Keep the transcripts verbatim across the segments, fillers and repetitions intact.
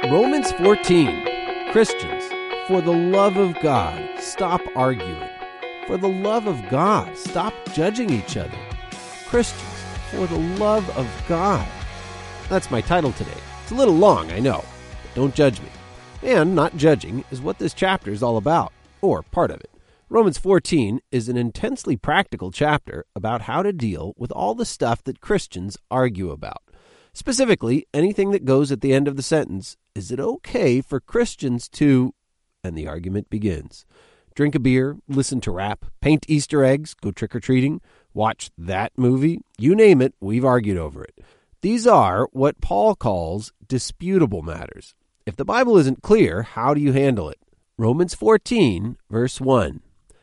Romans fourteen. Christians, for the love of God, stop arguing. For the love of God, stop judging each other. Christians, for the love of God. That's my title today. It's a little long, I know, but don't judge me. And not judging is what this chapter is all about, or part of it. Romans fourteen is an intensely practical chapter about how to deal with all the stuff that Christians argue about. Specifically, anything that goes at the end of the sentence, is it okay for Christians to, and the argument begins. Drink a beer, listen to rap, paint Easter eggs, go trick-or-treating, watch that movie, you name it, we've argued over it. These are what Paul calls disputable matters. If the Bible isn't clear, how do you handle it? Romans fourteen, verse one.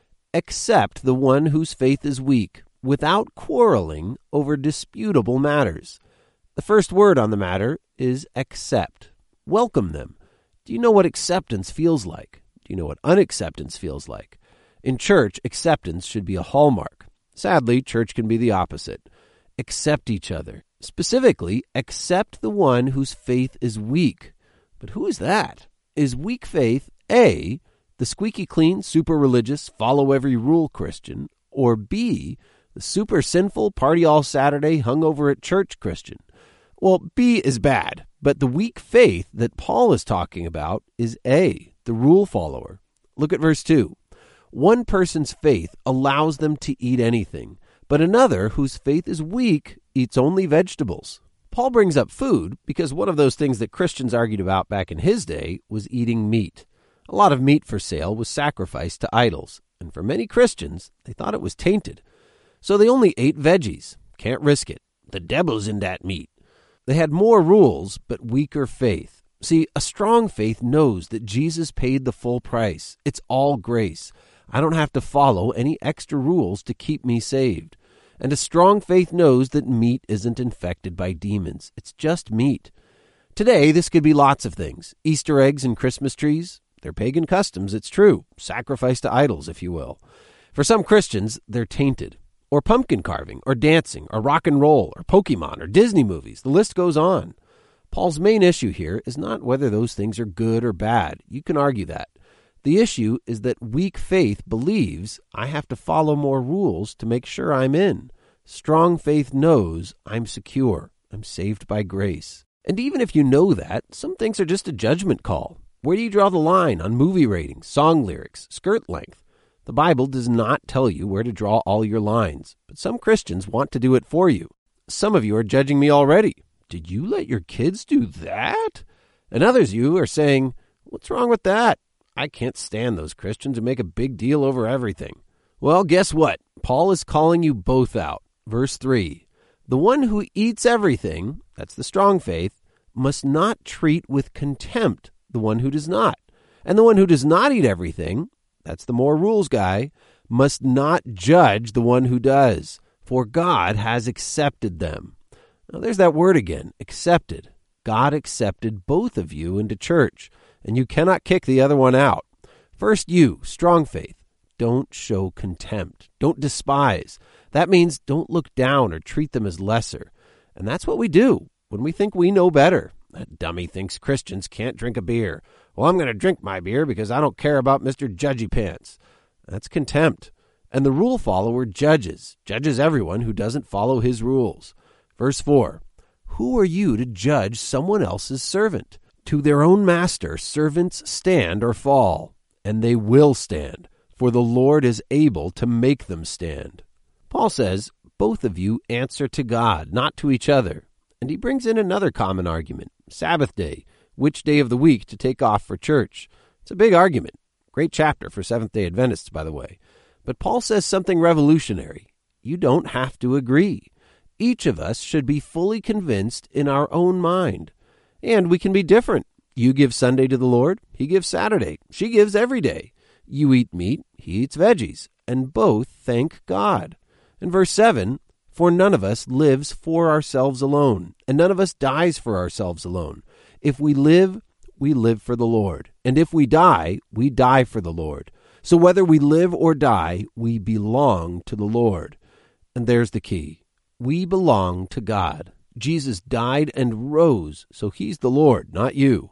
Accept the one whose faith is weak, without quarreling over disputable matters. The first word on the matter is accept. Welcome them. Do you know what acceptance feels like? Do you know what unacceptance feels like? In church, acceptance should be a hallmark. Sadly, church can be the opposite. Accept each other. Specifically, accept the one whose faith is weak. But who is that? Is weak faith A, the squeaky clean, super religious, follow every rule Christian, or B, the super sinful, party all Saturday, hungover at church Christian? Well, B is bad, but the weak faith that Paul is talking about is A, the rule follower. Look at verse two. One person's faith allows them to eat anything, but another whose faith is weak eats only vegetables. Paul brings up food because one of those things that Christians argued about back in his day was eating meat. A lot of meat for sale was sacrificed to idols, and for many Christians, they thought it was tainted. So they only ate veggies. Can't risk it. The devil's in that meat. They had more rules, but weaker faith. See, a strong faith knows that Jesus paid the full price. It's all grace. I don't have to follow any extra rules to keep me saved. And a strong faith knows that meat isn't infected by demons. It's just meat. Today, this could be lots of things. Easter eggs and Christmas trees. They're pagan customs, it's true. Sacrifice to idols, if you will. For some Christians, they're tainted. Or pumpkin carving, or dancing, or rock and roll, or Pokemon, or Disney movies. The list goes on. Paul's main issue here is not whether those things are good or bad. You can argue that. The issue is that weak faith believes I have to follow more rules to make sure I'm in. Strong faith knows I'm secure. I'm saved by grace. And even if you know that, some things are just a judgment call. Where do you draw the line on movie ratings, song lyrics, skirt length? The Bible does not tell you where to draw all your lines, but some Christians want to do it for you. Some of you are judging me already. Did you let your kids do that? And others of you are saying, what's wrong with that? I can't stand those Christians who make a big deal over everything. Well, guess what? Paul is calling you both out. Verse three, the one who eats everything, that's the strong faith, must not treat with contempt the one who does not. And the one who does not eat everything, that's the more rules guy, must not judge the one who does, for God has accepted them. Now there's that word again, accepted. God accepted both of you into church, and you cannot kick the other one out. First you, strong faith, don't show contempt. Don't despise. That means don't look down or treat them as lesser. And that's what we do when we think we know better. That dummy thinks Christians can't drink a beer. Well, I'm going to drink my beer because I don't care about Mister Judgy Pants. That's contempt. And the rule follower judges, judges everyone who doesn't follow his rules. Verse four, who are you to judge someone else's servant? To their own master, servants stand or fall, and they will stand, for the Lord is able to make them stand. Paul says, both of you answer to God, not to each other. And he brings in another common argument, Sabbath day, which day of the week to take off for church. It's a big argument. Great chapter for Seventh-day Adventists, by the way. But Paul says something revolutionary. You don't have to agree. Each of us should be fully convinced in our own mind. And we can be different. You give Sunday to the Lord, he gives Saturday. She gives every day. You eat meat, he eats veggies. And both thank God. In verse seven, for none of us lives for ourselves alone, and none of us dies for ourselves alone. If we live, we live for the Lord. And if we die, we die for the Lord. So whether we live or die, we belong to the Lord. And there's the key. We belong to God. Jesus died and rose, so he's the Lord, not you.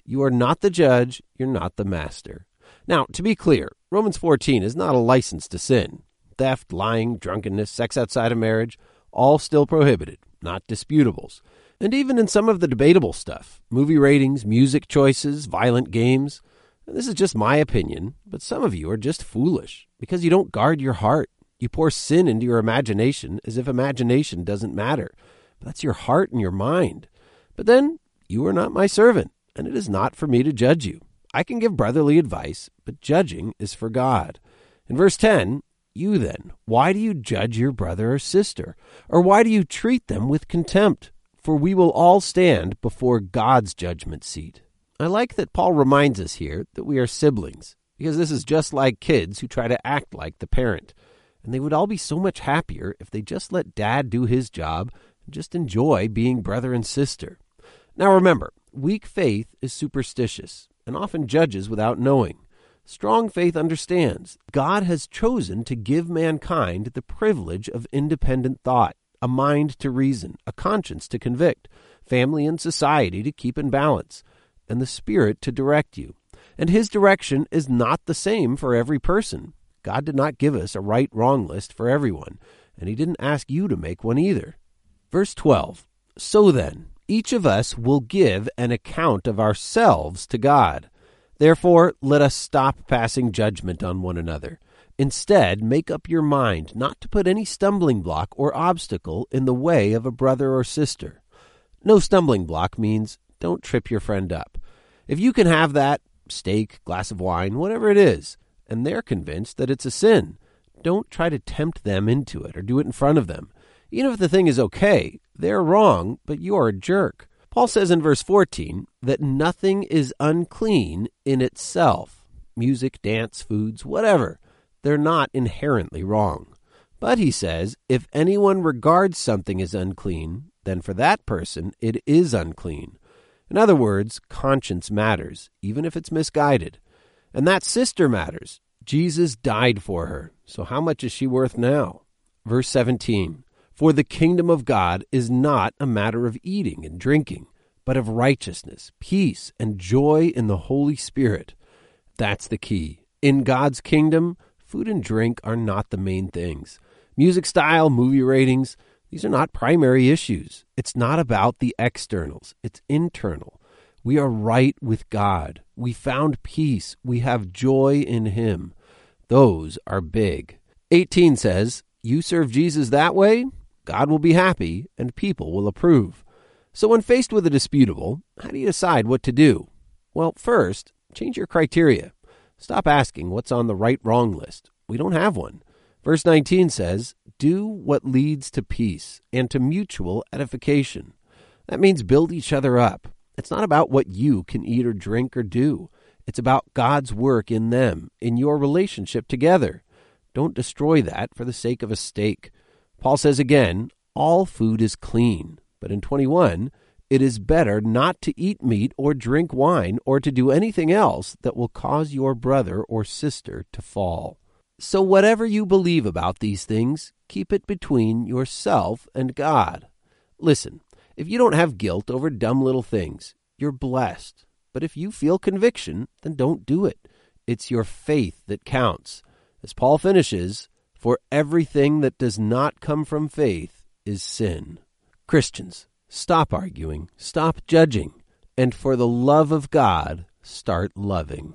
You are not the judge. You're not the master. Now, to be clear, Romans fourteen is not a license to sin. Theft, lying, drunkenness, sex outside of marriage, all still prohibited, not disputables. And even in some of the debatable stuff, movie ratings, music choices, violent games, and this is just my opinion, but some of you are just foolish because you don't guard your heart. You pour sin into your imagination as if imagination doesn't matter. But that's your heart and your mind. But then, you are not my servant, and it is not for me to judge you. I can give brotherly advice, but judging is for God. In verse ten, you then, why do you judge your brother or sister? Or why do you treat them with contempt? For we will all stand before God's judgment seat. I like that Paul reminds us here that we are siblings, because this is just like kids who try to act like the parent. And they would all be so much happier if they just let dad do his job and just enjoy being brother and sister. Now remember, weak faith is superstitious and often judges without knowing. Strong faith understands God has chosen to give mankind the privilege of independent thought, a mind to reason, a conscience to convict, family and society to keep in balance, and the Spirit to direct you. And his direction is not the same for every person. God did not give us a right-wrong list for everyone, and he didn't ask you to make one either. Verse twelve, so then, each of us will give an account of ourselves to God. Therefore, let us stop passing judgment on one another. Instead, make up your mind not to put any stumbling block or obstacle in the way of a brother or sister. No stumbling block means don't trip your friend up. If you can have that, steak, glass of wine, whatever it is, and they're convinced that it's a sin, don't try to tempt them into it or do it in front of them. Even if the thing is okay, they're wrong, but you're a jerk. Paul says in verse fourteen that nothing is unclean in itself. Music, dance, foods, whatever. They're not inherently wrong. But he says, if anyone regards something as unclean, then for that person it is unclean. In other words, conscience matters, even if it's misguided. And that sister matters. Jesus died for her. So how much is she worth now? Verse seventeen. For the kingdom of God is not a matter of eating and drinking, but of righteousness, peace, and joy in the Holy Spirit. That's the key. In God's kingdom, food and drink are not the main things. Music style, movie ratings, these are not primary issues. It's not about the externals. It's internal. We are right with God. We found peace. We have joy in him. Those are big. eighteen says, you serve Jesus that way, God will be happy, and people will approve. So when faced with a disputable, how do you decide what to do? Well, first, change your criteria. Stop asking what's on the right-wrong list. We don't have one. Verse nineteen says, do what leads to peace and to mutual edification. That means build each other up. It's not about what you can eat or drink or do. It's about God's work in them, in your relationship together. Don't destroy that for the sake of a steak. Paul says again, all food is clean. But in twenty-one, it is better not to eat meat or drink wine or to do anything else that will cause your brother or sister to fall. So whatever you believe about these things, keep it between yourself and God. Listen, if you don't have guilt over dumb little things, you're blessed. But if you feel conviction, then don't do it. It's your faith that counts. As Paul finishes, for everything that does not come from faith is sin. Christians, stop arguing, stop judging, and for the love of God, start loving.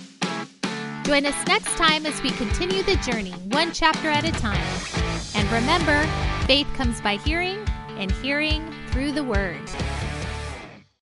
Join us next time as we continue the journey, one chapter at a time. And remember, faith comes by hearing, and hearing through the Word.